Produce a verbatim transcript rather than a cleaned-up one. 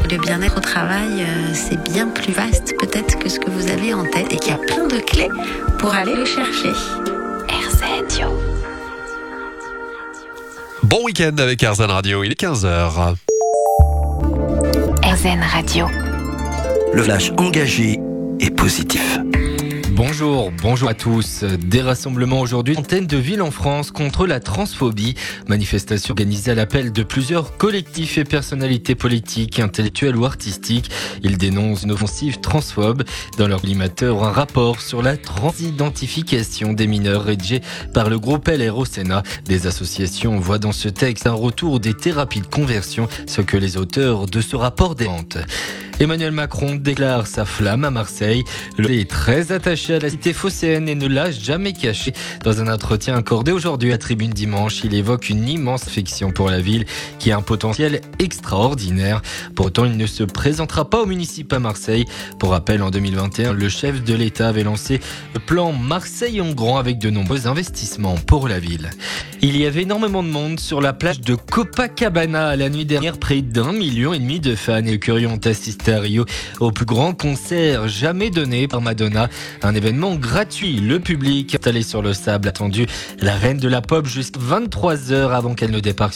Le bien-être au travail, euh, c'est bien plus vaste peut-être que ce que vous avez en tête et qu'il y a plein de clés pour aller le chercher. R Z Radio. Bon week-end avec R Z Radio, il est quinze heures. R Z Radio. Le flash engagé et positif. Bonjour, bonjour à tous. Des rassemblements aujourd'hui, centaines de villes en France contre la transphobie. Manifestation organisée à l'appel de plusieurs collectifs et personnalités politiques, intellectuelles ou artistiques. Ils dénoncent une offensive transphobe. Dans leur collimateur, un rapport sur la transidentification des mineurs rédigé par le groupe L R au Sénat. Des associations voient dans ce texte un retour des thérapies de conversion, ce que les auteurs de ce rapport démentent. Emmanuel Macron déclare sa flamme à Marseille. Le est très attaché à la cité phocéenne et ne l'a jamais caché. Dans un entretien accordé aujourd'hui à Tribune Dimanche, il évoque une immense affection pour la ville qui a un potentiel extraordinaire. Pour autant, il ne se présentera pas au municipal à Marseille. Pour rappel, en deux mille vingt et un, le chef de l'État avait lancé le plan Marseille en grand avec de nombreux investissements pour la ville. Il y avait énormément de monde sur la plage de Copacabana la nuit dernière. Près d'un million et demi de fans et curieux ont assisté à Rio au plus grand concert jamais donné par Madonna. Un événement gratuit. Le public installé sur le sable attendu la reine de la pop jusqu'à vingt-trois heures avant qu'elle ne débarque